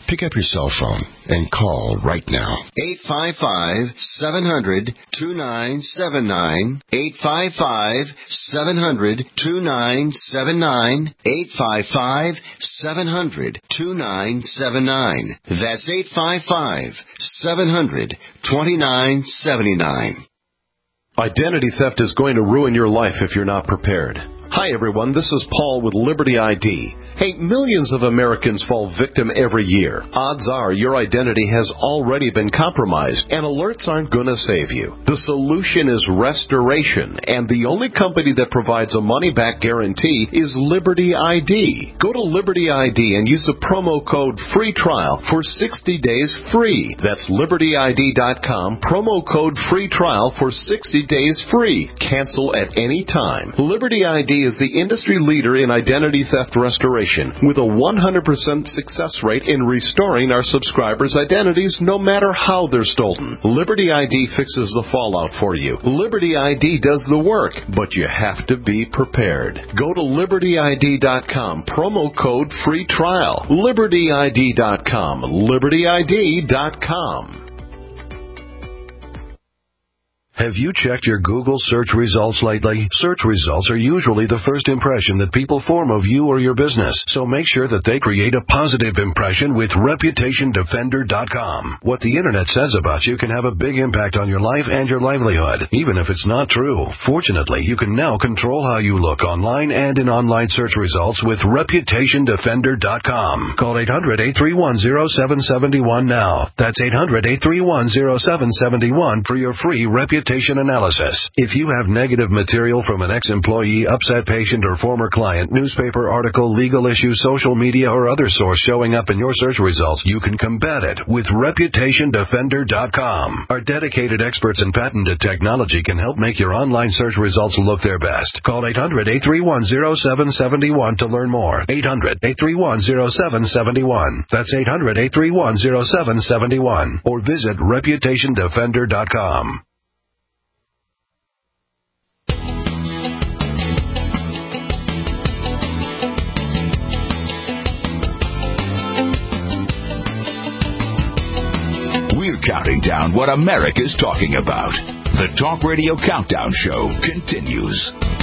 Pick up your cell phone and call right now. eight five five, seven hundred, two nine seven nine. eight five five, seven hundred, two nine seven nine. eight five five, seven hundred, two nine seven nine. That's eight five five, seven hundred, two nine seven nine. Identity theft is going to ruin your life if you're not prepared. Hi, everyone. This is Paul with Liberty I D. Hey, millions of Americans fall victim every year. Odds are your identity has already been compromised, and alerts aren't going to save you. The solution is restoration, and the only company that provides a money-back guarantee is Liberty I D. Go to Liberty I D and use the promo code FREE TRIAL for sixty days free. That's Liberty I D dot com, promo code FREE TRIAL for sixty days free. Cancel at any time. Liberty I D is the industry leader in identity theft restoration, with a one hundred percent success rate in restoring our subscribers' identities no matter how they're stolen. Liberty I D fixes the fallout for you. Liberty I D does the work, but you have to be prepared. Go to Liberty I D dot com, promo code FREE TRIAL. Liberty I D dot com, Liberty I D dot com. Have you checked your Google search results lately? Search results are usually the first impression that people form of you or your business, so make sure that they create a positive impression with Reputation Defender dot com. What the Internet says about you can have a big impact on your life and your livelihood, even if it's not true. Fortunately, you can now control how you look online and in online search results with Reputation Defender dot com. Call eight hundred, eight three one, zero seven seven one now. That's eight hundred, eight three one, zero seven seven one for your free Reputation analysis. If you have negative material from an ex-employee, upset patient, or former client, newspaper article, legal issue, social media, or other source showing up in your search results, you can combat it with Reputation Defender dot com. Our dedicated experts in patented technology can help make your online search results look their best. Call eight hundred, eight three one, zero seven seven one to learn more. eight hundred, eight three one, zero seven seven one. That's eight hundred, eight three one, zero seven seven one. Or visit Reputation Defender dot com. We're counting down what America's talking about. The Talk Radio Countdown Show continues.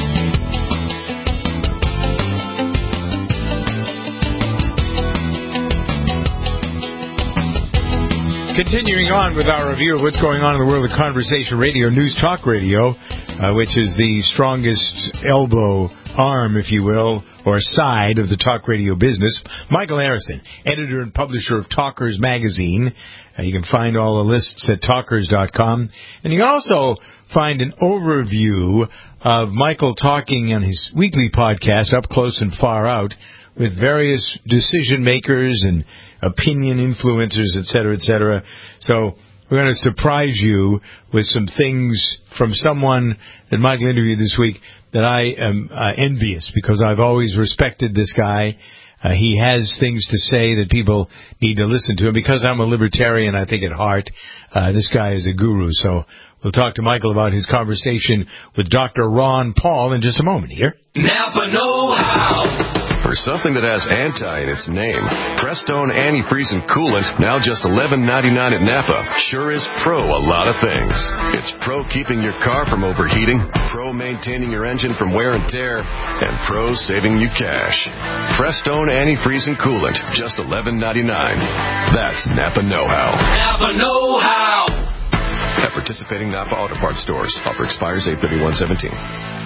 Continuing on with our review of what's going on in the world of conversation radio, News Talk Radio, uh, which is the strongest elbow arm, if you will, or side of the talk radio business. Michael Harrison, editor and publisher of Talkers Magazine. Uh, you can find all the lists at talkers dot com. And you can also find an overview of Michael talking on his weekly podcast, Up Close and Far Out, with various decision makers and opinion influencers, et cetera, et cetera. So we're going to surprise you with some things from someone that Michael interviewed this week that I am uh, envious, because I've always respected this guy. Uh, he has things to say that people need to listen to. And because I'm a libertarian, I think at heart, uh, this guy is a guru. So we'll talk to Michael about his conversation with Doctor Ron Paul in just a moment here. Napa know-how. For something that has anti in its name, Prestone Antifreeze and Coolant, now just eleven ninety-nine at Napa, sure is pro a lot of things. It's pro keeping your car from overheating, pro maintaining your engine from wear and tear, and pro saving you cash. Prestone Antifreeze and Coolant, just eleven ninety-nine. That's Napa know-how. Napa know-how. At participating Napa Auto Parts stores. Offer expires eight thirty-one seventeen.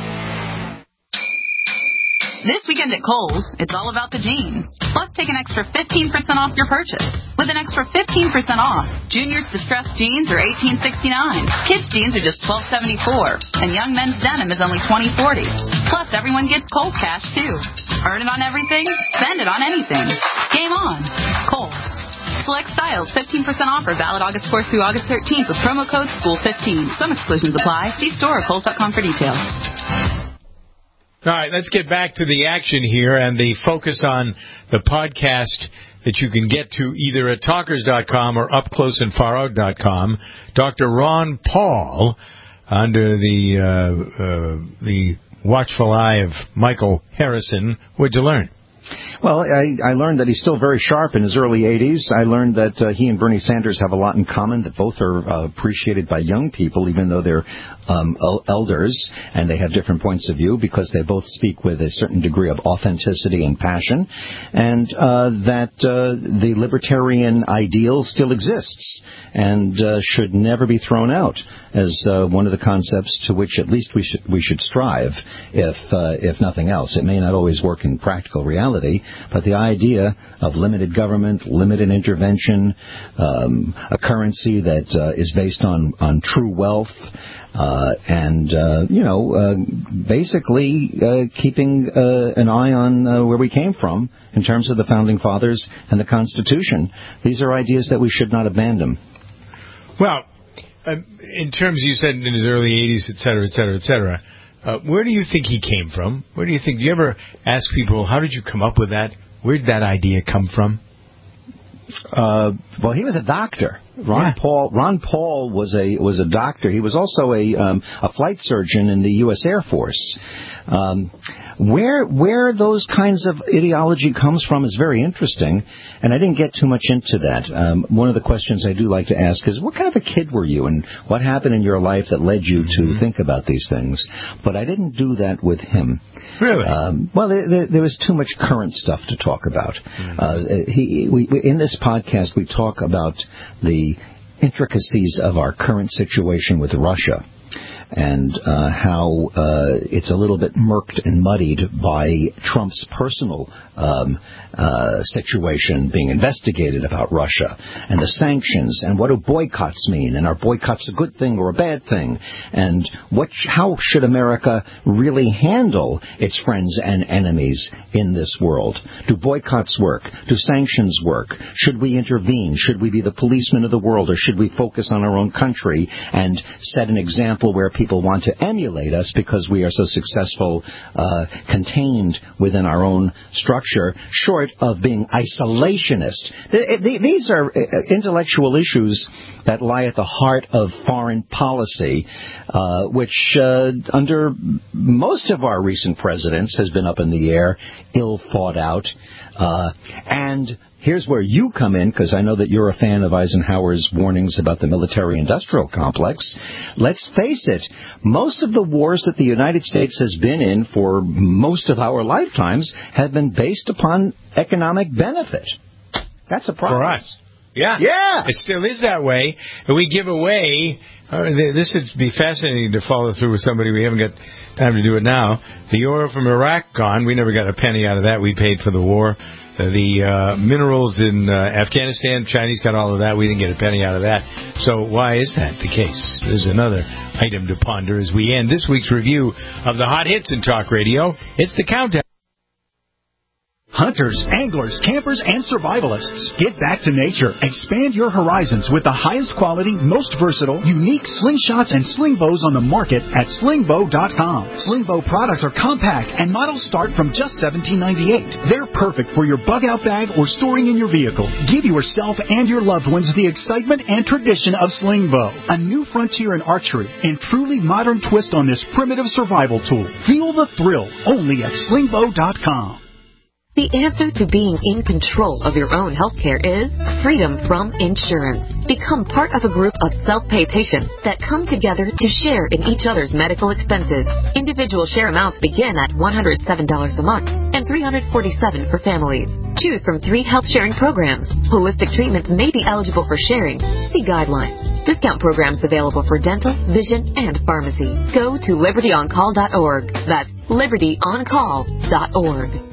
This weekend at Kohl's, it's all about the jeans. Plus, take an extra fifteen percent off your purchase. With an extra fifteen percent off, Junior's distressed jeans are eighteen sixty-nine. Kids' jeans are just twelve seventy-four. And young men's denim is only twenty forty. Plus, everyone gets Kohl's cash, too. Earn it on everything, spend it on anything. Game on. Kohl's. Select styles, fifteen percent offer, valid August fourth through August thirteenth with promo code school fifteen. Some exclusions apply. See store or Kohl's dot com for details. All right, let's get back to the action here and the focus on the podcast that you can get to either at talkers dot com or up close and far out dot com. Doctor Ron Paul, under the uh, uh, the watchful eye of Michael Harrison. What'd you learn? Well, I, I learned that he's still very sharp in his early eighties. I learned that uh, he and Bernie Sanders have a lot in common, that both are uh, appreciated by young people, even though they're um, elders, and they have different points of view, because they both speak with a certain degree of authenticity and passion, and uh, that uh, the libertarian ideal still exists and uh, should never be thrown out as uh, one of the concepts to which at least we should we should strive, if uh, if nothing else. It may not always work in practical reality, but the idea of limited government, limited intervention, um, a currency that uh, is based on, on true wealth, uh, and, uh, you know, uh, basically uh, keeping uh, an eye on uh, where we came from in terms of the Founding Fathers and the Constitution. These are ideas that we should not abandon. Well, Uh, in terms, you said in his early eighties, et cetera, et cetera, et cetera, uh, where do you think he came from? Where do you think, do you ever ask people, how did you come up with that? Where did that idea come from? Uh, well, he was a doctor. Ron yeah. Paul. Ron Paul was a was a doctor. He was also a um, a flight surgeon in the U S Air Force. Um, where where those kinds of ideology comes from is very interesting, and I didn't get too much into that. Um, one of the questions I do like to ask is, what kind of a kid were you, and what happened in your life that led you to mm-hmm. think about these things? But I didn't do that with him. Really? Um, well, there, there, there was too much current stuff to talk about. Mm-hmm. Uh, he, we, we, in this podcast, we talk about the intricacies of our current situation with Russia, and uh, how uh, it's a little bit murked and muddied by Trump's personal um, uh, situation being investigated about Russia, and the sanctions, and what do boycotts mean, and are boycotts a good thing or a bad thing, and what, how should America really handle its friends and enemies in this world? Do boycotts work? Do sanctions work? Should we intervene? Should we be the policemen of the world, or should we focus on our own country and set an example where people want to emulate us because we are so successful, uh, contained within our own structure, short of being isolationist? These are intellectual issues that lie at the heart of foreign policy, uh, which uh, under most of our recent presidents has been up in the air, ill thought out, uh, and here's where you come in, because I know that you're a fan of Eisenhower's warnings about the military-industrial complex. Let's face it, most of the wars that the United States has been in for most of our lifetimes have been based upon economic benefit. That's a problem. For us. Yeah. Yeah. It still is that way. And we give away, uh, this would be fascinating to follow through with somebody. We haven't got time to do it now. The oil from Iraq gone. We never got a penny out of that. We paid for the war. Uh, the uh, minerals in uh, Afghanistan, Chinese got all of that. We didn't get a penny out of that. So why is that the case? There's another item to ponder as we end this week's review of the hot hits in talk radio. It's the countdown. Hunters, anglers, campers, and survivalists. Get back to nature. Expand your horizons with the highest quality, most versatile, unique slingshots and sling bows on the market at sling bow dot com. Sling bow products are compact and models start from just seventeen ninety-eight. They're perfect for your bug-out bag or storing in your vehicle. Give yourself and your loved ones the excitement and tradition of sling bow. A new frontier in archery and truly modern twist on this primitive survival tool. Feel the thrill only at sling bow dot com. The answer to being in control of your own healthcare is freedom from insurance. Become part of a group of self-pay patients that come together to share in each other's medical expenses. Individual share amounts begin at one hundred seven dollars a month and three hundred forty-seven dollars for families. Choose from three health sharing programs. Holistic treatments may be eligible for sharing. See guidelines. Discount programs available for dental, vision, and pharmacy. Go to liberty on call dot org. That's liberty on call dot org.